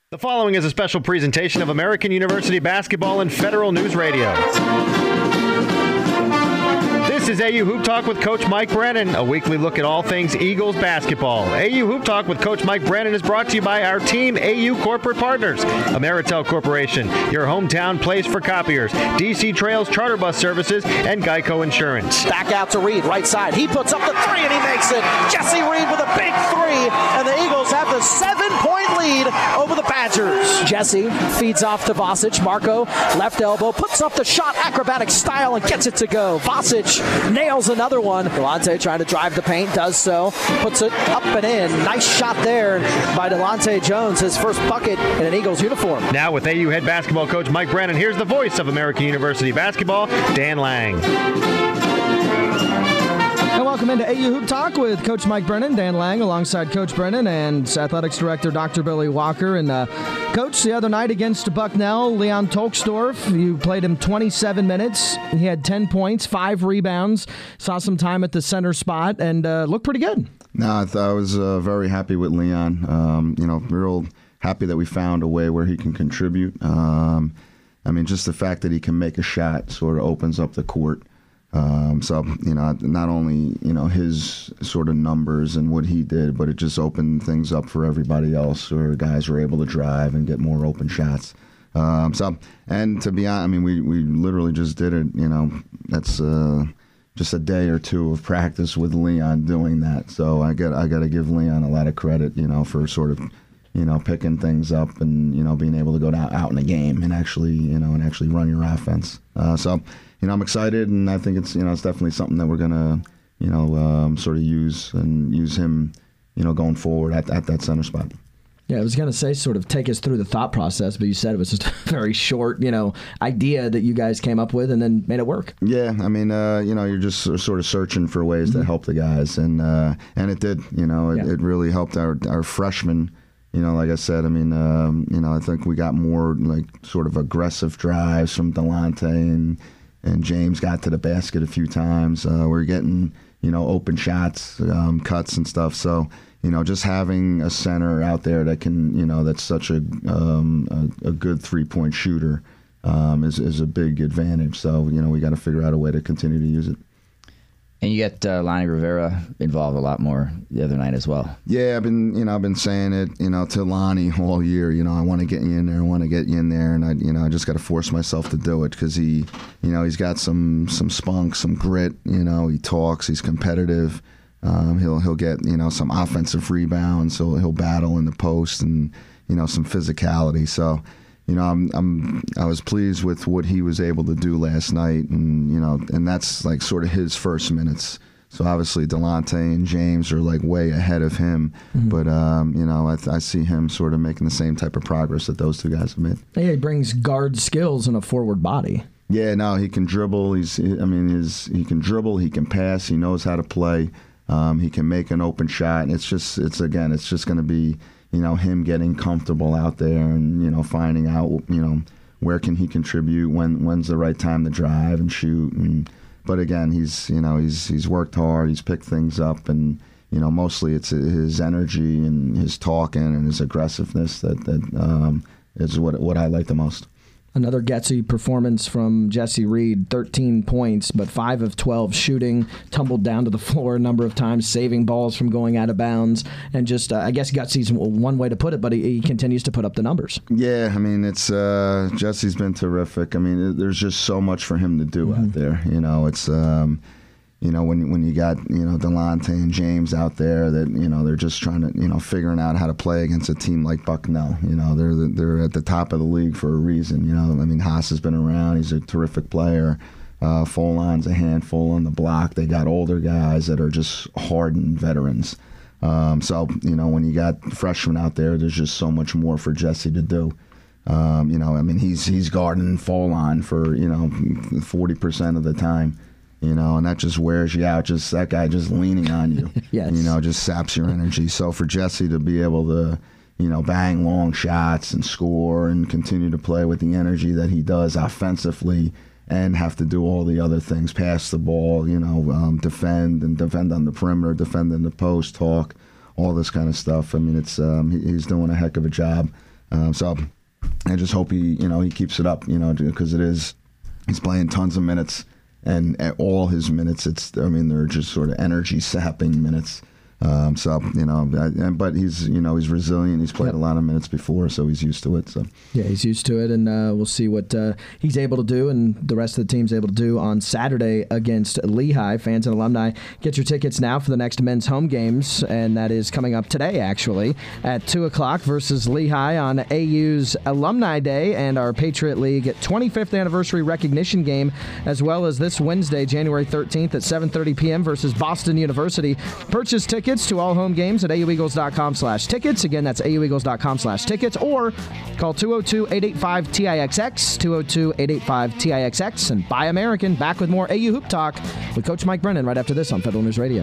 The following is a special presentation of American University Basketball and Federal News Radio. This is AU Hoop Talk with Coach Mike Brennan, a weekly look at all things Eagles basketball. AU Hoop Talk with Coach Mike Brennan is brought to you by our team AU corporate partners, Ameritel Corporation, your hometown place for copiers, DC Trails Charter Bus Services, and Geico Insurance. Back out to Reed, right side. He puts up the three and he makes it. Jesse Reed with a big three, and the Eagles have the 7-point lead over the Badgers. Jesse feeds off to Vasic. Marco, left elbow, puts up the shot, acrobatic style, and gets it to go. Vasic nails another one. Delonte trying to drive the paint, does so, puts it up and in. Nice shot there by Delonte Jones, his first bucket in an Eagles uniform. Now with AU head basketball coach Mike Brennan, here's the voice of American University basketball, Dan Lang. And welcome into AU Hoop Talk with Coach Mike Brennan, Dan Lang, alongside Coach Brennan and Athletics Director Dr. Billy Walker. And Coach, the other night against Bucknell, Leon Tolksdorf, you played him 27 minutes. He had 10 points, 5 rebounds, saw some time at the center spot, and looked pretty good. No, I was very happy with Leon. Real happy that we found a way where he can contribute. Just the fact that he can make a shot sort of opens up the court. Not only, his sort of numbers and what he did, but it just opened things up for everybody else, where guys were able to drive and get more open shots. And to be honest, we literally just did it, that's just a day or two of practice with Leon doing that. So I got to give Leon a lot of credit, for sort of, picking things up and, being able to go out in a game and actually run your offense. I'm excited, and I think it's it's definitely something that we're gonna sort of use him going forward at that center spot. Yeah, I was going to say sort of take us through the thought process, but you said it was just a very short idea that you guys came up with and then made it work. Yeah, you're just sort of searching for ways to help the guys, and it did. It really helped our freshmen. Like I said, I think we got more like sort of aggressive drives from Delonte and James got to the basket a few times. We're getting, open shots, cuts and stuff. So, just having a center out there that can, that's such a good three-point shooter is a big advantage. So, we got to figure out a way to continue to use it. And you get Lonnie Rivera involved a lot more the other night as well. Yeah, I've been saying it, to Lonnie all year. I want to get you in there, and I just got to force myself to do it because he's got some spunk, some grit. He talks, he's competitive. He'll get some offensive rebounds. So he'll battle in the post and some physicality. So. I was pleased with what he was able to do last night, and that's like sort of his first minutes. So obviously Delonte and James are like way ahead of him, but I see him sort of making the same type of progress that those two guys have made. Yeah, he brings guard skills and a forward body. Yeah, no, he can dribble. He can dribble. He can pass. He knows how to play. He can make an open shot, and it's just going to be. Him getting comfortable out there and, finding out, where can he contribute, when's the right time to drive and shoot. But again, he's worked hard, he's picked things up, and, mostly it's his energy and his talking and his aggressiveness that is what I like the most. Another Getsy performance from Jesse Reed, 13 points, but 5 of 12 shooting, tumbled down to the floor a number of times, saving balls from going out of bounds, and just, I guess Getsy's one way to put it, but he continues to put up the numbers. Yeah, it's Jesse's been terrific. There's just so much for him to do out there. It's when you got Delonte and James out there that they're just trying to figuring out how to play against a team like Bucknell. They're at the top of the league for a reason. Haas has been around; he's a terrific player. Folon's a handful on the block. They got older guys that are just hardened veterans. So when you got freshmen out there, there's just so much more for Jesse to do. He's guarding Folon for 40% of the time. And that just wears you out. Just that guy just leaning on you, yes. Just saps your energy. So for Jesse to be able to, bang long shots and score and continue to play with the energy that he does offensively and have to do all the other things, pass the ball, defend on the perimeter, defend in the post, talk, all this kind of stuff. It's he's doing a heck of a job. So I just hope he keeps it up, because he's playing tons of minutes, and at all his minutes, they're just sort of energy sapping minutes. But he's resilient. He's played a lot of minutes before, so he's used to it. So yeah, he's used to it, and we'll see what he's able to do, and the rest of the team's able to do on Saturday against Lehigh. Fans and alumni, get your tickets now for the next men's home games, and that is coming up today, actually, at 2:00 versus Lehigh on AU's Alumni Day and our Patriot League 25th anniversary recognition game, as well as this Wednesday, January 13th at 7:30 p.m. versus Boston University. Purchase tickets to all home games at aueagles.com/tickets. Again, that's aueagles.com/tickets, or call 202-885-TIXX, 202-885-TIXX, and Buy American. Back with more AU Hoop Talk with Coach Mike Brennan right after this on Federal News Radio.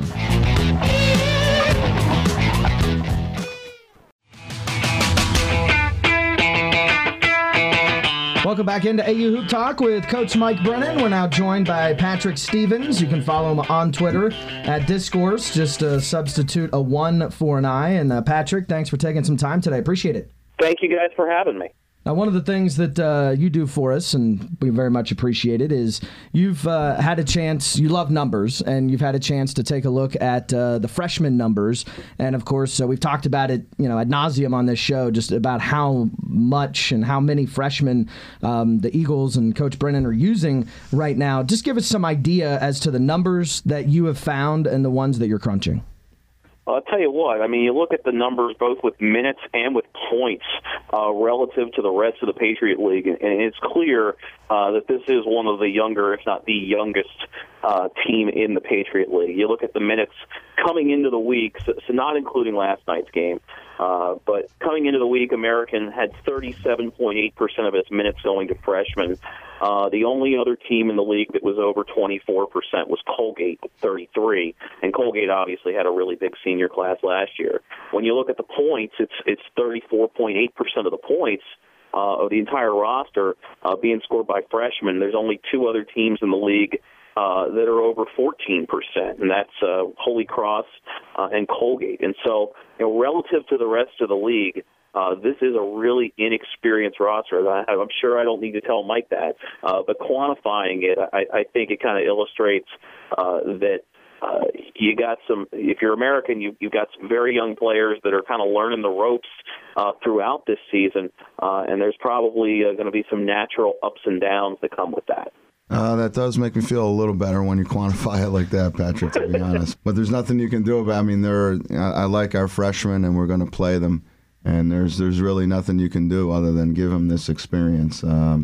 Welcome back into AU Hoop Talk with Coach Mike Brennan. We're now joined by Patrick Stevens. You can follow him on Twitter at Discourse. Just substitute a 1 for an I. And Patrick, thanks for taking some time today. Appreciate it. Thank you guys for having me. Now, one of the things that you do for us, and we very much appreciate it, is you've had a chance, you love numbers, and you've had a chance to take a look at the freshman numbers. And, of course, we've talked about it, ad nauseum on this show, just about how much and how many freshmen the Eagles and Coach Brennan are using right now. Just give us some idea as to the numbers that you have found and the ones that you're crunching. I'll tell you what, you look at the numbers both with minutes and with points relative to the rest of the Patriot League, and it's clear that this is one of the younger, if not the youngest, team in the Patriot League. You look at the minutes coming into the week, so not including last night's game, but coming into the week, American had 37.8% of its minutes going to freshmen. The only other team in the league that was over 24% was Colgate, 33, and Colgate obviously had a really big senior class last year. When you look at the points, it's 34.8% of the points of the entire roster being scored by freshmen. There's only two other teams in the league that are over 14%, and that's Holy Cross and Colgate. And so, relative to the rest of the league, this is a really inexperienced roster. I'm sure I don't need to tell Mike that, but quantifying it, I think it kind of illustrates that you got some. If you're American, you've got some very young players that are kind of learning the ropes throughout this season, and there's probably going to be some natural ups and downs that come with that. That does make me feel a little better when you quantify it like that, Patrick, to be honest. But there's nothing you can do about it. I like our freshmen, and we're going to play them. And there's really nothing you can do other than give them this experience.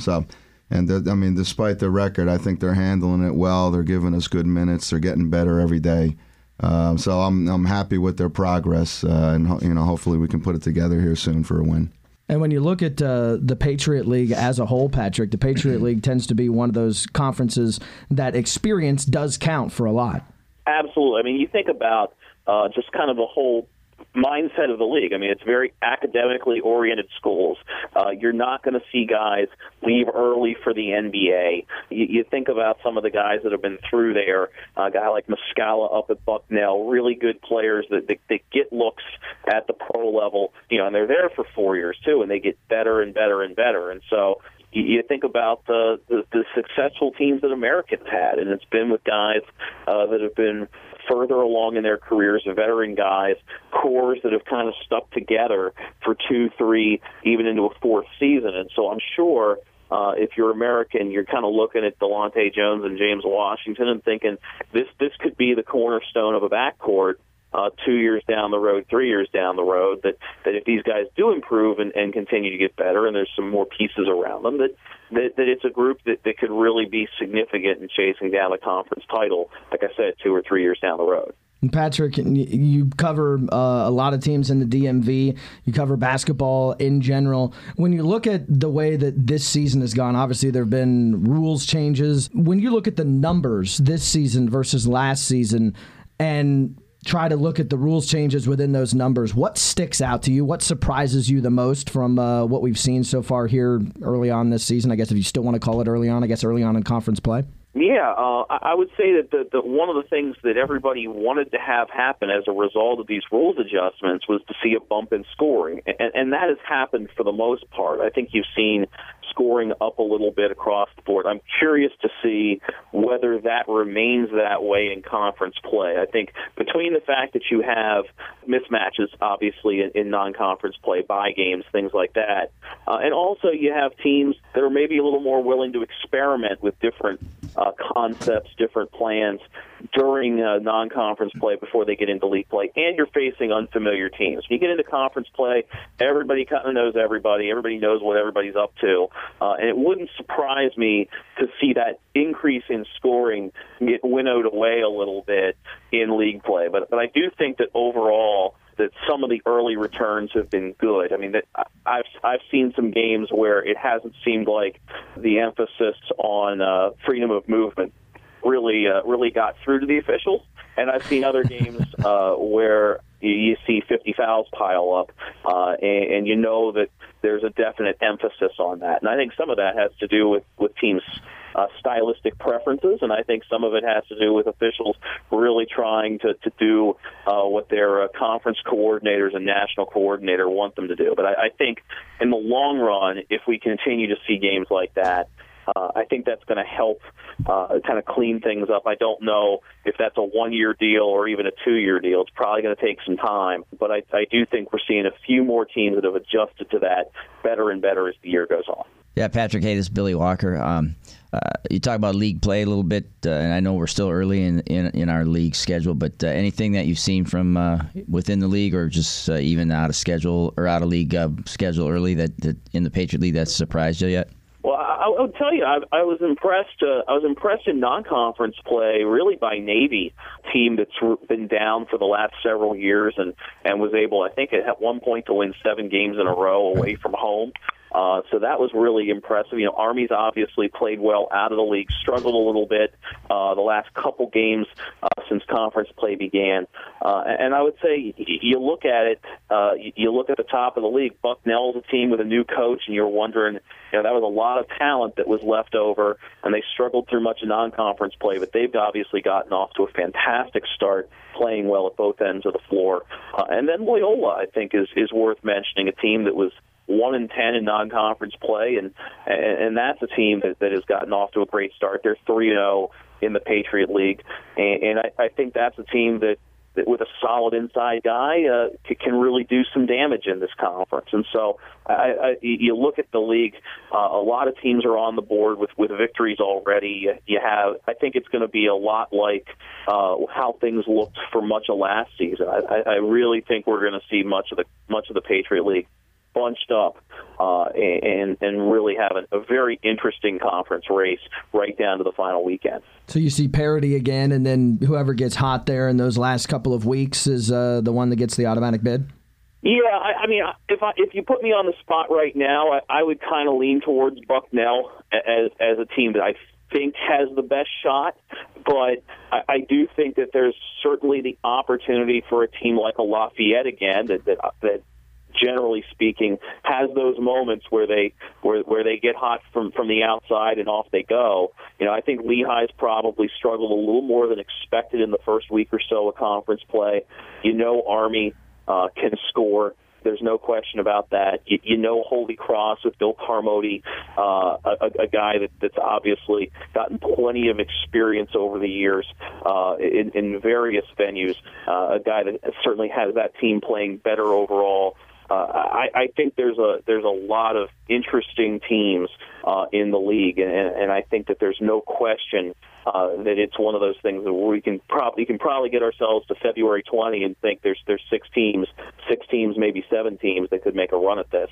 Despite the record, I think they're handling it well. They're giving us good minutes. They're getting better every day. So I'm happy with their progress, and hopefully we can put it together here soon for a win. And when you look at the Patriot League as a whole, Patrick, the Patriot League tends to be one of those conferences that experience does count for a lot. Absolutely. You think about just kind of the whole mindset of the league. It's very academically oriented schools. You're not going to see guys leave early for the NBA. You think about some of the guys that have been through there, a guy like Muscala up at Bucknell, really good players that get looks at the pro level, and they're there for 4 years too, and they get better and better and better. And so you think about the successful teams that Americans had, and it's been with guys that have been further along in their careers, veteran guys, cores that have kind of stuck together for 2, 3, even into a fourth season. And so I'm sure if you're American, you're kind of looking at Delonte Jones and James Washington and thinking this could be the cornerstone of a backcourt 2 years down the road, 3 years down the road, that if these guys do improve and continue to get better, and there's some more pieces around them, that it's a group that could really be significant in chasing down a conference title, like I said, 2 or 3 years down the road. And Patrick, you cover a lot of teams in the DMV. You cover basketball in general. When you look at the way that this season has gone, obviously there have been rules changes. When you look at the numbers this season versus last season and try to look at the rules changes within those numbers, what sticks out to you? What surprises you the most from what we've seen so far here early on this season? I guess if you still want to call it early on, early on in conference play. Yeah, I would say that the one of the things that everybody wanted to have happen as a result of these rules adjustments was to see a bump in scoring, and that has happened for the most part. I think you've seen scoring up a little bit across the board. I'm curious to see whether that remains that way in conference play. I think between the fact that you have mismatches, obviously, in non-conference play, bye games, things like that, and also you have teams that are maybe a little more willing to experiment with different concepts, different plans during non-conference play before they get into league play, and you're facing unfamiliar teams. When you get into conference play, everybody kind of knows everybody. Everybody knows what everybody's up to, and it wouldn't surprise me to see that increase in scoring get winnowed away a little bit in league play. But I do think that overall that some of the early returns have been good. I mean, that I've seen some games where it hasn't seemed like the emphasis on freedom of movement really got through to the officials, and I've seen other games where you see 50 fouls pile up, and you know that there's a definite emphasis on that. And I think some of that has to do with teams' stylistic preferences, and I think some of it has to do with officials really trying to do what their conference coordinators and national coordinator want them to do. But I think in the long run, if we continue to see games like that, I think that's going to help kind of clean things up. I don't know if that's a one-year deal or even a two-year deal. It's probably going to take some time. But I do think we're seeing a few more teams that have adjusted to that better and better as the year goes on. Yeah, Patrick, hey, this is Billy Walker. You talk about league play a little bit, and I know we're still early in our league schedule, but anything that you've seen from within the league or just even out of schedule or out of league schedule early that in the Patriot League that's surprised you yet? Well, I would tell you, I was impressed. I was impressed in non-conference play, really, by Navy, team that's been down for the last several years, and was able, I think, at one point to win 7 games in a row away from home. So that was really impressive. You know, Army's obviously played well out of the league, struggled a little bit the last couple games since conference play began. And I would say you look at it, you look at the top of the league. Bucknell's a team with a new coach, and you're wondering, you know, that was a lot of talent that was left over, and they struggled through much of non-conference play, but they've obviously gotten off to a fantastic start, playing well at both ends of the floor. And then Loyola, I think, is worth mentioning, a team that was 1-10 in non-conference play, and that's a team that has gotten off to a great start. They're 3-0 in the Patriot League, and I think that's a team that with a solid inside guy can really do some damage in this conference. And so you look at the league, a lot of teams are on the board with victories already. You have, I think it's going to be a lot like how things looked for much of last season. I really think we're going to see much of the Patriot League bunched up and really have a very interesting conference race right down to the final weekend. So you see parity again, and then whoever gets hot there in those last couple of weeks is the one that gets the automatic bid? Yeah, I mean, if you put me on the spot right now, I would kind of lean towards Bucknell as a team that I think has the best shot, but I do think that there's certainly the opportunity for a team like a Lafayette again that generally speaking, has those moments where they get hot from the outside and off they go. You know, I think Lehigh's probably struggled a little more than expected in the first week or so of conference play. You know, Army can score. There's no question about that. You know, Holy Cross with Bill Carmody, a guy that's obviously gotten plenty of experience over the years in various venues, a guy that certainly has that team playing better overall. I think there's a lot of interesting teams in the league, and I think that there's no question that it's one of those things that we can probably get ourselves to February 20 and think there's 6 teams, maybe 7 teams that could make a run at this.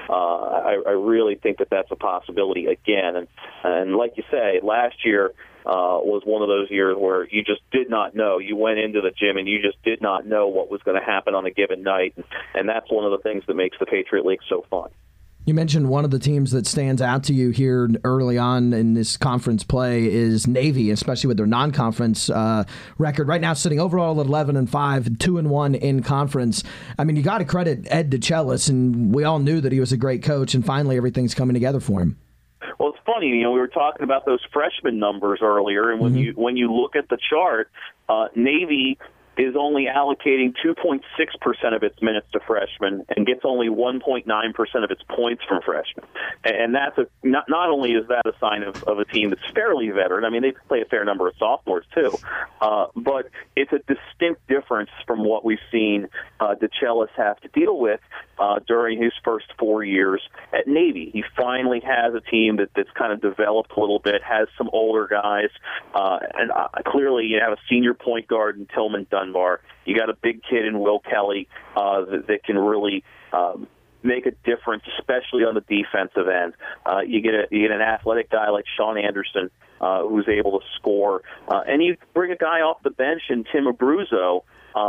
I really think that that's a possibility again, and like you say, last year was one of those years where you just did not know. You went into the gym and you just did not know what was going to happen on a given night, and that's one of the things that makes the Patriot League so fun. You mentioned one of the teams that stands out to you here early on in this conference play is Navy, especially with their non-conference record. Right now sitting overall at 11-5, 2-1 in conference. I mean, you got to credit Ed DeChellis, and we all knew that he was a great coach, and finally everything's coming together for him. Well, it's funny. We were talking about those freshman numbers earlier, and when you look at the chart, Navy is only allocating 2.6% of its minutes to freshmen and gets only 1.9% of its points from freshmen. And that's not only is that a sign of a team that's fairly veteran. I mean, they play a fair number of sophomores too, but it's a distinct difference from what we've seen DeChellis have to deal with during his first 4 years at Navy. He finally has a team that's kind of developed a little bit, has some older guys, and clearly you have a senior point guard in Tillman Dunbar. You got a big kid in Will Kelly that can really make a difference, especially on the defensive end. You get an athletic guy like Sean Anderson who's able to score, and you bring a guy off the bench in Tim Abruzzo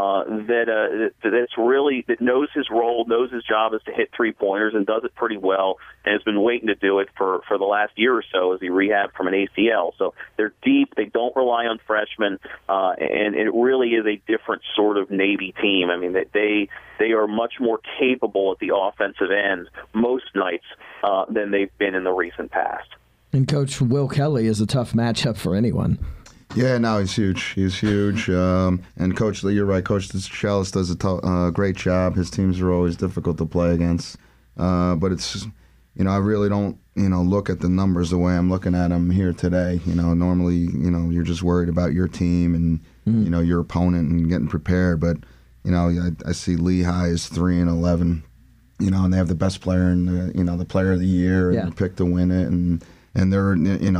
that knows his role, knows his job is to hit three-pointers, and does it pretty well, and has been waiting to do it for the last year or so as he rehabbed from an ACL. So they're deep. They don't rely on freshmen, and it really is a different sort of Navy team. I mean, they are much more capable at the offensive end most nights than they've been in the recent past. And Coach Will Kelly is a tough matchup for anyone. Yeah, no, he's huge. He's huge. And Coach, you're right. Coach DeChellis does a great job. His teams are always difficult to play against. But it's, I really don't, look at the numbers the way I'm looking at them here today. Normally, you're just worried about your team and, your opponent and getting prepared. But, I see Lehigh is 3-11, and they have the best player in the player of the year and picked to win it. And they're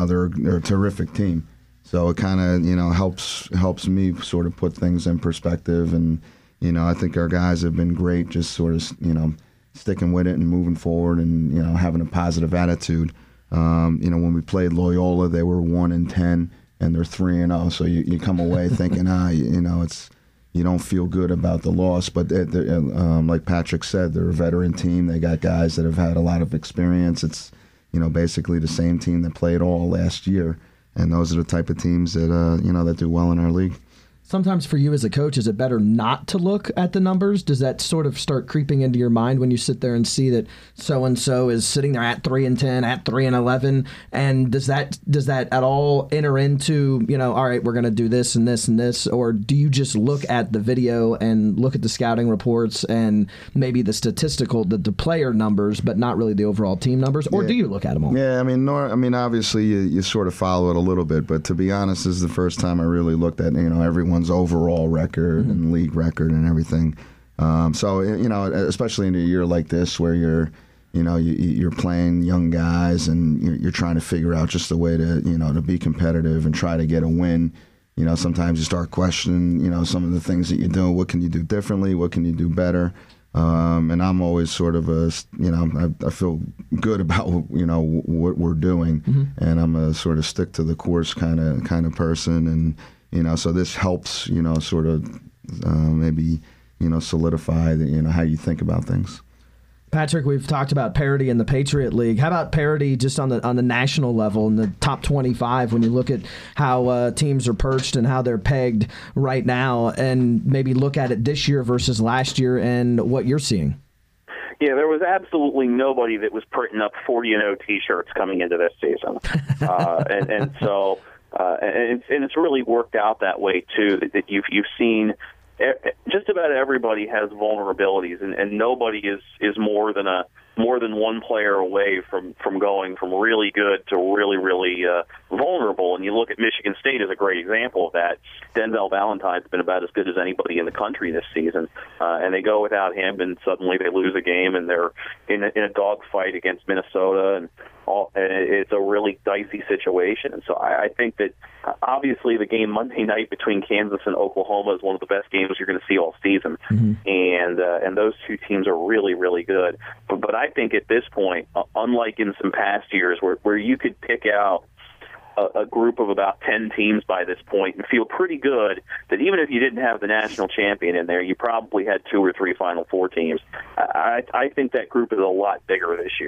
a terrific team. So it kind of, helps me sort of put things in perspective. And, I think our guys have been great just sort of, sticking with it and moving forward and, having a positive attitude. When we played Loyola, they were 1-10 and they're 3-0. So you come away thinking, you don't feel good about the loss. But like Patrick said, they're a veteran team. They got guys that have had a lot of experience. It's, basically the same team that played all last year. And those are the type of teams that that do well in our league. Sometimes for you as a coach, is it better not to look at the numbers? Does that sort of start creeping into your mind when you sit there and see that so-and-so is sitting there at 3-10, at 3-11? And does that at all enter into, all right, we're going to do this and this and this? Or do you just look at the video and look at the scouting reports and maybe the the player numbers, but not really the overall team numbers? Or do you look at them all? Yeah, obviously you sort of follow it a little bit. But to be honest, this is the first time I really looked at, everyone's overall record and league record and everything. So especially in a year like this where you're playing young guys and you're trying to figure out just a way to to be competitive and try to get a win. Sometimes you start questioning some of the things that you do. What can you do differently? What can you do better? And I'm always sort of I feel good about what we're doing, and I'm a sort of stick to the course kind of person. And so this helps, sort of maybe, solidify how you think about things. Patrick, we've talked about parity in the Patriot League. How about parity just on the national level in the top 25 when you look at how teams are perched and how they're pegged right now, and maybe look at it this year versus last year and what you're seeing? Yeah, there was absolutely nobody that was printing up 40-0 T-shirts coming into this season. So it's really worked out that way, too, that you've seen just about everybody has vulnerabilities, and nobody is more than one player away from going from really good to really, really vulnerable. And you look at Michigan State as a great example of that. Denzel Valentine's been about as good as anybody in the country this season, and they go without him, and suddenly they lose a game, and they're in a dogfight against Minnesota, and it's a really dicey situation. And so I think that obviously the game Monday night between Kansas and Oklahoma is one of the best games you're going to see all season, and those two teams are really, really good. But I think at this point, unlike in some past years where you could pick out a group of about 10 teams by this point and feel pretty good that even if you didn't have the national champion in there, you probably had 2 or 3 Final Four teams. I think that group is a lot bigger this year.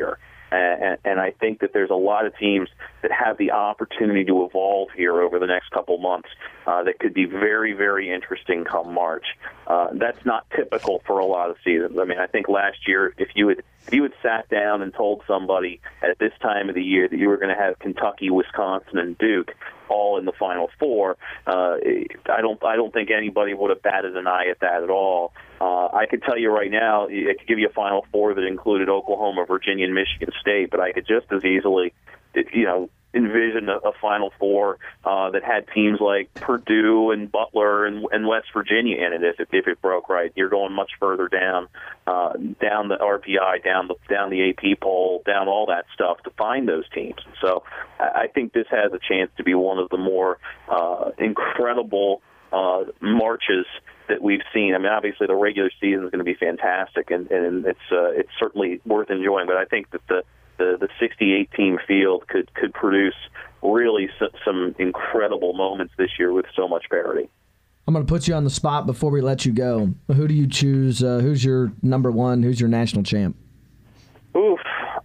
And I think that there's a lot of teams that have the opportunity to evolve here over the next couple months that could be very, very interesting come March. That's not typical for a lot of seasons. I mean, I think last year, if you had sat down and told somebody at this time of the year that you were going to have Kentucky, Wisconsin, and Duke all in the Final Four, I don't think anybody would have batted an eye at that at all. I could tell you right now, I could give you a Final Four that included Oklahoma, Virginia, and Michigan State, but I could just as easily, envision a Final Four that had teams like Purdue and Butler and West Virginia in it if it broke right. You're going much further down the RPI, down the AP poll, down all that stuff to find those teams. So I think this has a chance to be one of the more incredible marches that we've seen. I mean, obviously the regular season is going to be fantastic, and it's certainly worth enjoying. But I think that the 68-team field could produce really some incredible moments this year with so much parity. I'm going to put you on the spot before we let you go. Who do you choose? Who's your number one? Who's your national champ? Oof.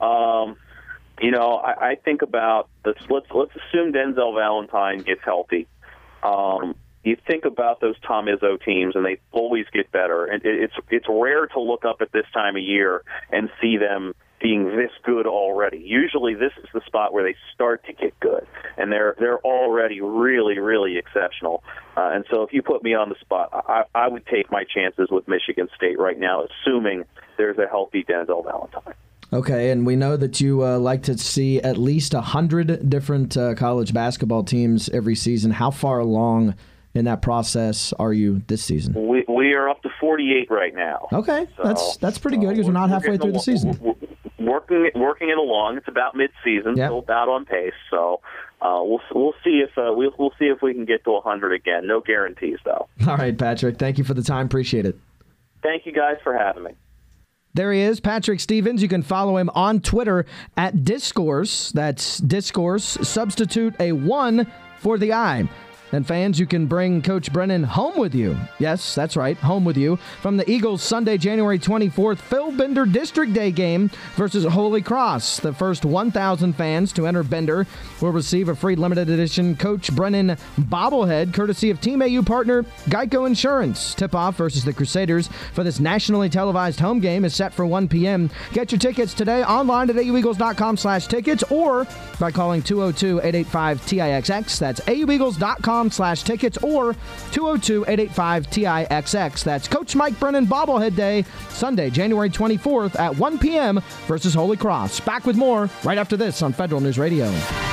I think about this. Let's assume Denzel Valentine gets healthy. You think about those Tom Izzo teams, and they always get better. And it's rare to look up at this time of year and see them being this good already. Usually this is the spot where they start to get good, and they're already really, really exceptional. And so if you put me on the spot, I would take my chances with Michigan State right now, assuming there's a healthy Denzel Valentine. Okay, and we know that you like to see at least 100 different college basketball teams every season. How far along in that process are you this season? We are up to 48 right now. Okay, so, that's pretty good because we're not halfway through the season. Working it along. It's about mid-season, so about on pace. So we'll see if we can get to 100 again. No guarantees though. All right, Patrick. Thank you for the time. Appreciate it. Thank you guys for having me. There he is, Patrick Stevens. You can follow him on Twitter at Discourse. That's Discourse. Substitute a 1 for the I. And fans, you can bring Coach Brennan home with you. Yes, that's right, home with you. From the Eagles Sunday, January 24th, Phil Bender District Day game versus Holy Cross. The first 1,000 fans to enter Bender will receive a free limited edition Coach Brennan bobblehead, courtesy of Team AU partner Geico Insurance. Tip-off versus the Crusaders for this nationally televised home game is set for 1 p.m. Get your tickets today online at aueagles.com/tickets or by calling 202-885-TIXX. That's aueagles.com/tickets or 202-885-TIXX. That's Coach Mike Brennan Bobblehead Day, Sunday, January 24th at 1 p.m. versus Holy Cross. Back with more right after this on Federal News Radio.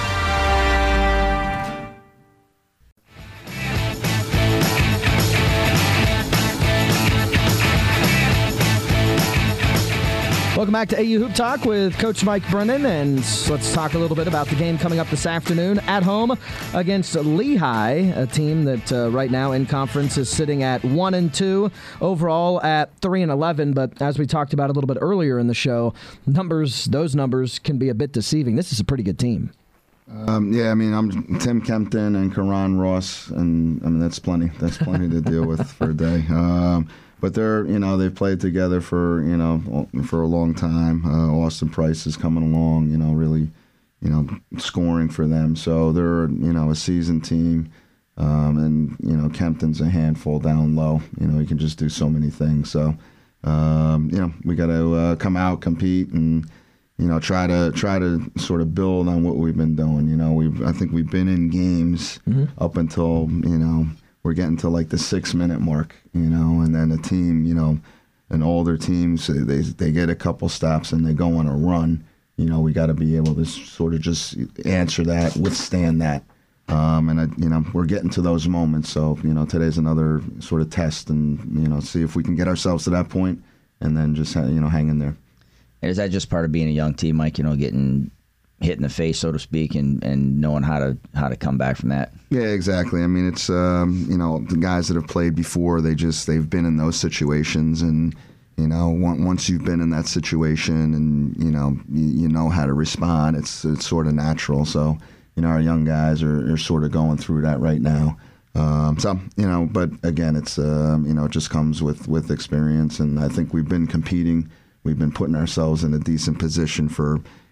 Welcome back to AU Hoop Talk with Coach Mike Brennan, and let's talk a little bit about the game coming up this afternoon at home against Lehigh, a team that right now in conference is sitting at 1-2, overall at 3-11. But as we talked about a little bit earlier in the show, those numbers can be a bit deceiving. This is a pretty good team. I'm Tim Kempton and Karan Ross, and that's plenty. That's plenty to deal with for a day. But they've played together for a long time. Austin Price is coming along, really, scoring for them. So they're, a seasoned team. And Kempton's a handful down low. He can just do so many things. So, we got to come out, compete, and try to sort of build on what we've been doing. I think we've been in games up until we're getting to like the 6-minute mark, and then a team, an older teams, they get a couple stops and they go on a run. We got to be able to sort of just answer that, withstand that. We're getting to those moments. So, today's another sort of test and, see if we can get ourselves to that point and then just, hang in there. And is that just part of being a young team, Mike, getting hit in the face, so to speak, and knowing how to come back from that? Yeah, exactly. I mean, it's the guys that have played before, they've been in those situations, and once you've been in that situation and you know how to respond, it's sort of natural. So our young guys are sort of going through that right now. But again, it's it just comes with experience, and I think we've been competing. We've been putting ourselves in a decent position for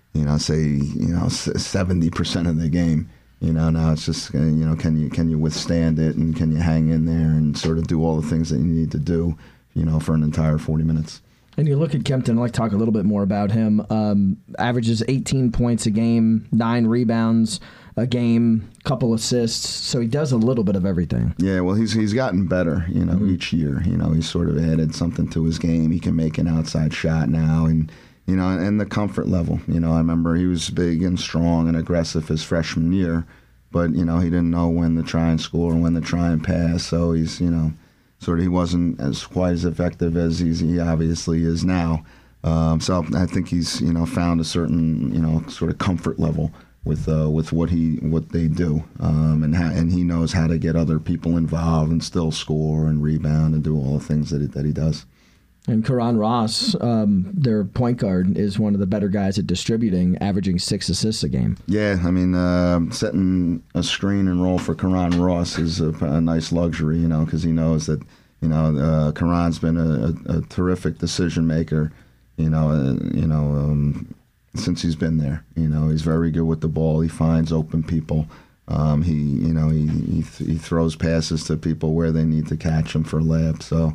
say 70% of the game. Now it's just can you withstand it, and can you hang in there and sort of do all the things that you need to do, for an entire 40 minutes. And you look at Kempton, I'd like to talk a little bit more about him. Averages 18 points a game, 9 rebounds a game, couple assists. So he does a little bit of everything. Yeah, well, he's gotten better, each year. He's sort of added something to his game. He can make an outside shot now, and and the comfort level. I remember he was big and strong and aggressive his freshman year, but he didn't know when to try and score and when to try and pass. So he's he wasn't quite as effective as he obviously is now. So I think he's found a certain sort of comfort level with what they do, and he knows how to get other people involved and still score and rebound and do all the things that he does. And Karan Ross, their point guard, is one of the better guys at distributing, averaging 6 assists a game. Yeah, setting a screen and roll for Karan Ross is a nice luxury, because he knows that, Karan's been a terrific decision maker, since he's been there. He's very good with the ball. He finds open people. He throws passes to people where they need to catch them for layups. So.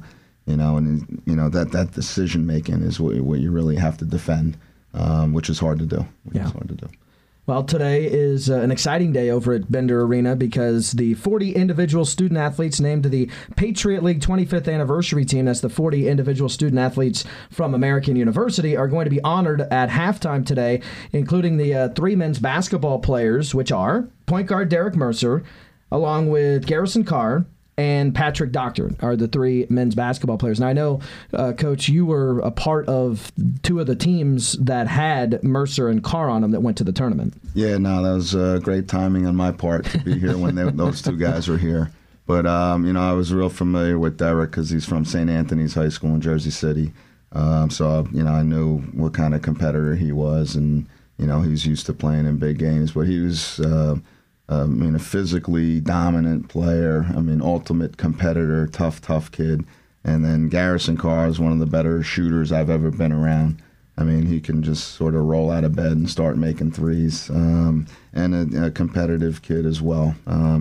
That decision making is what you really have to defend, which is hard to do. Well, today is an exciting day over at Bender Arena because the 40 individual student athletes named to the Patriot League 25th anniversary team, that's the 40 individual student athletes from American University, are going to be honored at halftime today, including the 3 men's basketball players, which are point guard Derek Mercer, along with Garrison Carr, and Patrick Doctor are the 3 men's basketball players. And I know, Coach, you were a part of 2 of the teams that had Mercer and Carr on them that went to the tournament. Yeah, no, that was great timing on my part to be here when those 2 guys were here. But, I was real familiar with Derek because he's from St. Anthony's High School in Jersey City. So, I knew what kind of competitor he was, and, he was used to playing in big games. But he was... a physically dominant player. Ultimate competitor, tough kid. And then Garrison Carr is one of the better shooters I've ever been around. He can just sort of roll out of bed and start making threes. And a competitive kid as well.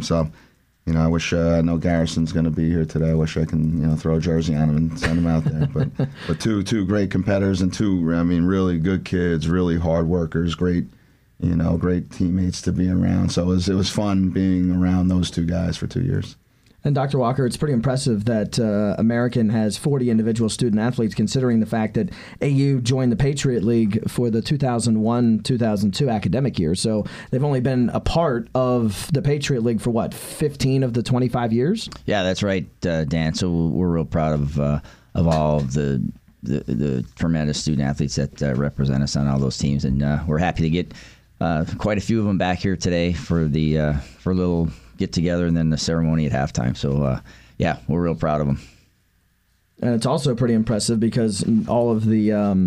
I wish I know Garrison's going to be here today. I wish I can throw a jersey on him and send him out there. But two great competitors and 2 really good kids, really hard workers, great teammates to be around. So it was fun being around those 2 guys for 2 years. And Dr. Walker, it's pretty impressive that American has 40 individual student athletes, considering the fact that AU joined the Patriot League for the 2001-2002 academic year. So they've only been a part of the Patriot League for 15 of the 25 years? Yeah, that's right, Dan. So we're real proud of all of the tremendous student athletes that represent us on all those teams, and we're happy to get quite a few of them back here today for a little get together and then the ceremony at halftime. So we're real proud of them. And it's also pretty impressive because in all of the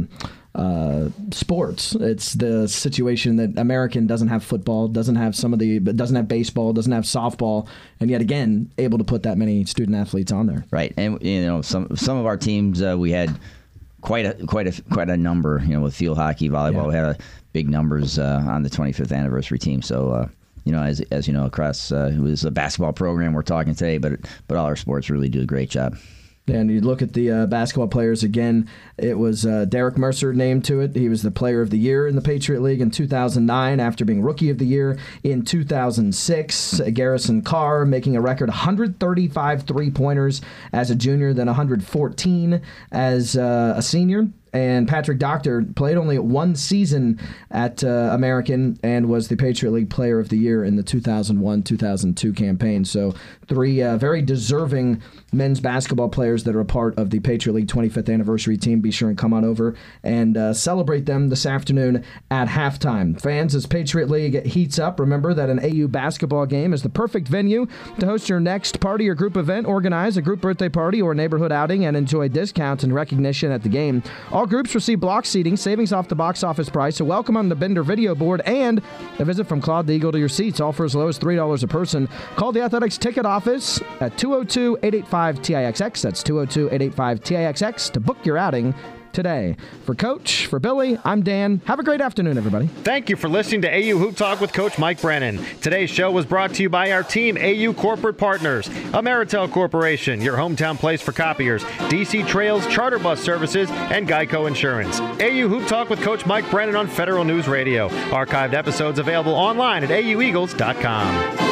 sports, it's the situation that American doesn't have football, doesn't have baseball, doesn't have softball, and yet again able to put that many student athletes on there. Right, and some of our teams we had quite a number. With field hockey, volleyball, we had big numbers on the 25th anniversary team. So, as you know, across it was a basketball program we're talking today, but all our sports really do a great job. And you look at the basketball players again, it was Derek Mercer named to it. He was the player of the year in the Patriot League in 2009 after being rookie of the year in 2006. Garrison Carr making a record 135 three-pointers as a junior, then 114 as a senior. And Patrick Doctor played only 1 season at American and was the Patriot League Player of the Year in the 2001-2002 campaign. So 3 very deserving men's basketball players that are a part of the Patriot League 25th anniversary team. Be sure and come on over and celebrate them this afternoon at halftime. Fans, as Patriot League heats up, remember that an AU basketball game is the perfect venue to host your next party or group event. Organize a group birthday party or neighborhood outing and enjoy discounts and recognition at the game. All groups receive block seating, savings off the box office price, so welcome on the Bender video board, and a visit from Claude the Eagle to your seats, all for as low as $3 a person. Call the Athletics ticket office at 202-885-TIXX. That's 202-885-TIXX to book your outing today. For Coach, for Billy, I'm Dan. Have a great afternoon, everybody. Thank you for listening to AU Hoop Talk with Coach Mike Brennan. Today's show was brought to you by our team AU corporate partners, Ameritel Corporation, your hometown place for copiers, DC Trails Charter Bus Services, and Geico Insurance. AU Hoop Talk with Coach Mike Brennan on Federal News Radio. Archived episodes available online at aueagles.com.